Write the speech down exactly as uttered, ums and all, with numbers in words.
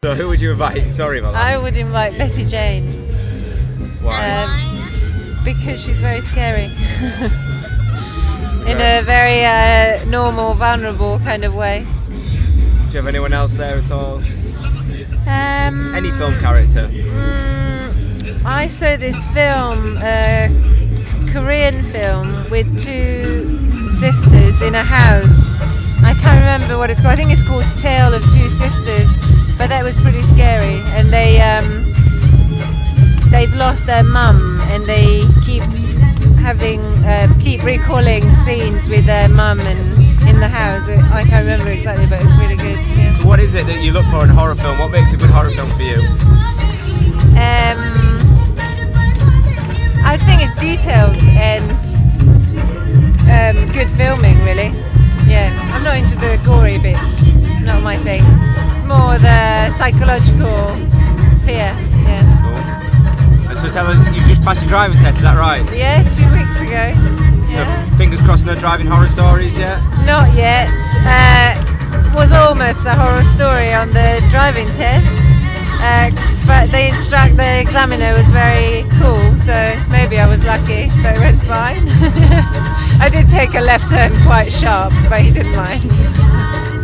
So who would you invite? Sorry about that. I would invite Betty Jane. Why? Um, because she's very scary. In a very uh, normal, vulnerable kind of way. Do you have anyone else there at all? Um, Any film character? Mm, I saw this film, a Korean film, with two sisters in a house. I can't remember what it's called. I think it's called Tale of Two Sisters, but that was pretty scary. And they um, they've lost their mum, and they keep having uh, keep recalling scenes with their mum and in the house. I can't remember exactly, but it's really good. Yeah. So what is it that you look for in a horror film? What makes a good horror film for you? Um, I think it's details and um, good filming, really. Yeah, I'm not into the gory bits. Not my thing. It's more the psychological fear. Yeah. Cool. And so tell us, you just passed your driving test, is that right? Yeah, two weeks ago. Yeah. So fingers crossed, no driving horror stories yet? Not yet. Uh, was almost a horror story on the driving test, uh, but the instruct the examiner was very cool, so maybe I was lucky, but it went fine. I did take a left turn quite sharp, but he didn't mind.